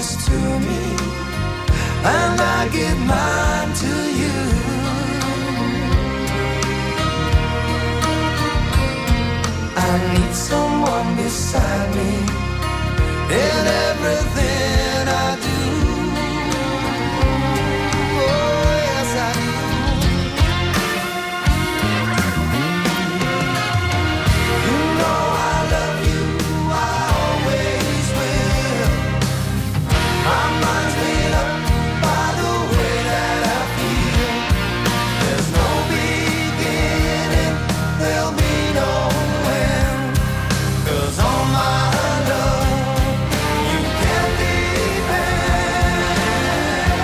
yours to me, and I give mine to you. I need someone beside me in everything I do. Oh, yes, I do. You know I love you, I always will. My mind's made up by the way that I feel. There's no beginning, there'll be no end. 'Cause all my love you can depend.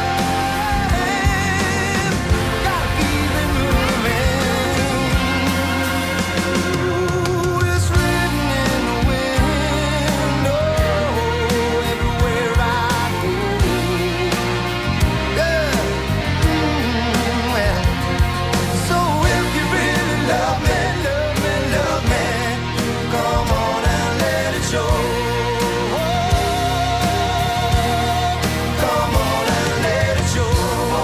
Gotta keep it moving. Ooh, it's written in the wind. Oh, everywhere I go. Yeah. Well, so if you really love me, love me, love me, come on and let it show. Come on and let it show.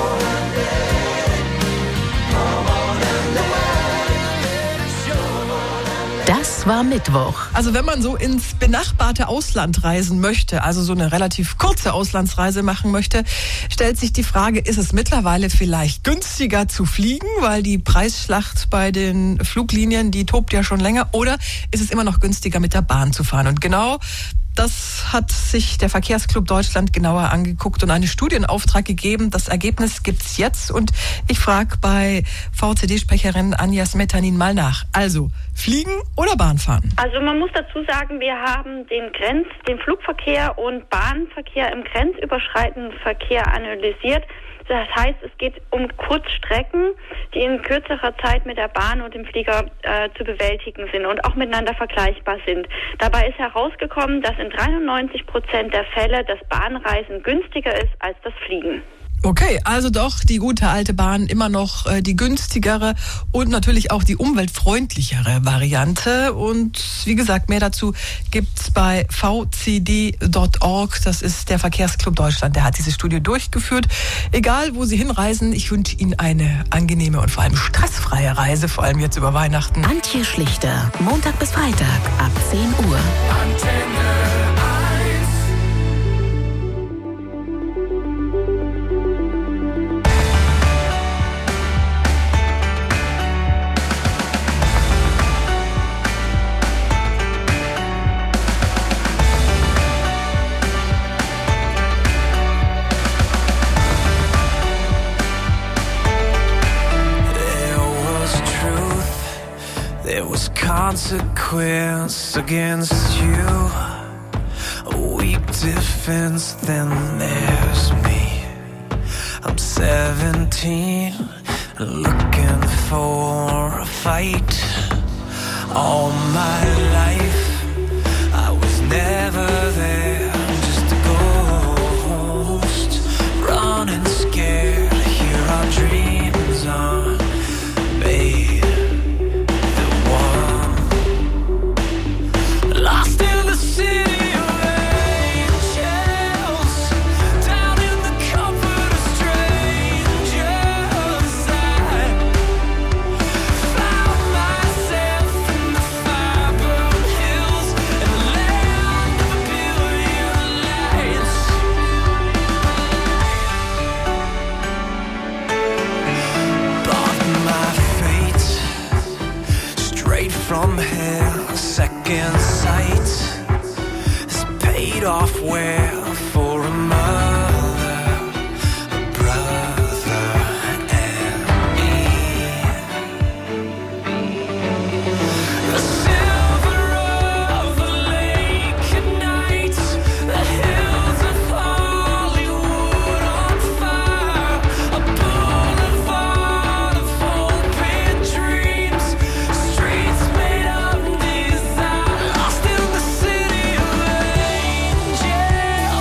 Come on and let it show. Das war Mittwoch. Also wenn man so ins benachbarte Ausland reisen möchte, also so eine relativ kurze Auslandsreise machen möchte, stellt sich die Frage, ist es mittlerweile vielleicht günstiger zu fliegen, weil die Preisschlacht bei den Fluglinien, die tobt ja schon länger, oder ist es immer noch günstiger mit der Bahn zu fahren? Und genau das hat sich der Verkehrsclub Deutschland genauer angeguckt und eine Studie in Auftrag gegeben. Das Ergebnis gibt's jetzt und ich frage bei VCD-Sprecherin Anja Smetanin mal nach. Also, fliegen oder Bahn fahren? Also man muss dazu sagen, wir haben den Flugverkehr und Bahnverkehr im grenzüberschreitenden Verkehr analysiert. Das heißt, es geht um Kurzstrecken, die in kürzerer Zeit mit der Bahn und dem Flieger zu bewältigen sind und auch miteinander vergleichbar sind. Dabei ist herausgekommen, dass in 93% der Fälle das Bahnreisen günstiger ist als das Fliegen. Okay, also doch die gute alte Bahn immer noch die günstigere und natürlich auch die umweltfreundlichere Variante. Und wie gesagt, mehr dazu gibt's bei vcd.org. Das ist der Verkehrsclub Deutschland, der hat diese Studie durchgeführt. Egal, wo Sie hinreisen, ich wünsche Ihnen eine angenehme und vor allem stressfreie Reise, vor allem jetzt über Weihnachten. Antje Schlichter, Montag bis Freitag ab 10 Uhr. Antenne. There was consequence against you, a weak defense, then there's me. I'm 17, looking for a fight. All my life, I was never there, just a ghost, running scared, hear our dreams on made. Lost in the city of angels, down in the comfort of strangers. I found myself in the fire-burned hills and the land of a billion lights. Bought my fate straight from hell, second sight is paid off well for a mother, a brother, and me. The silver of a lake at night, the hills of Hollywood on fire, a boulevard of hope and dreams, streets made of desire. Lost in the city of angels.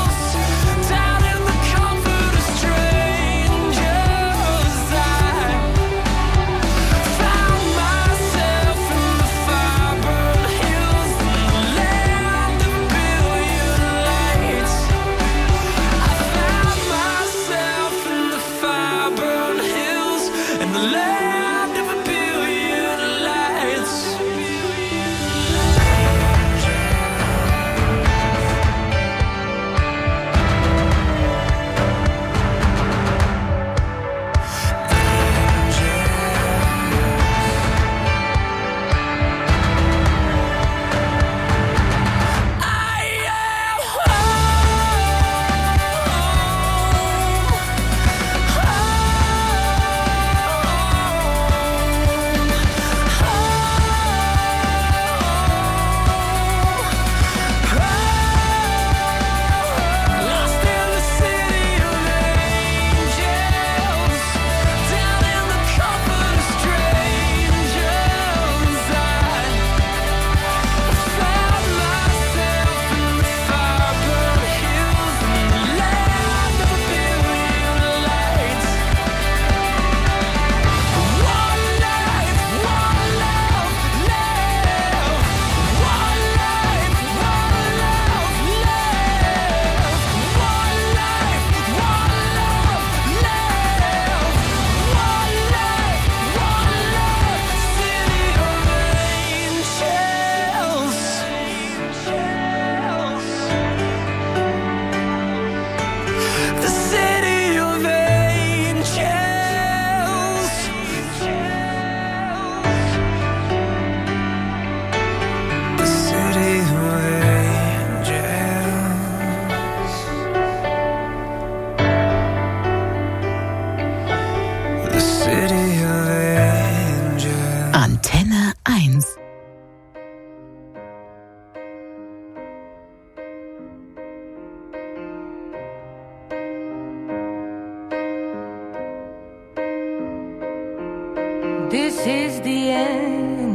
this is the end.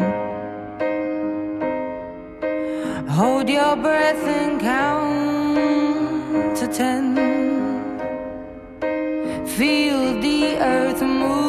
Hold your breath and count to 10. Feel the earth move.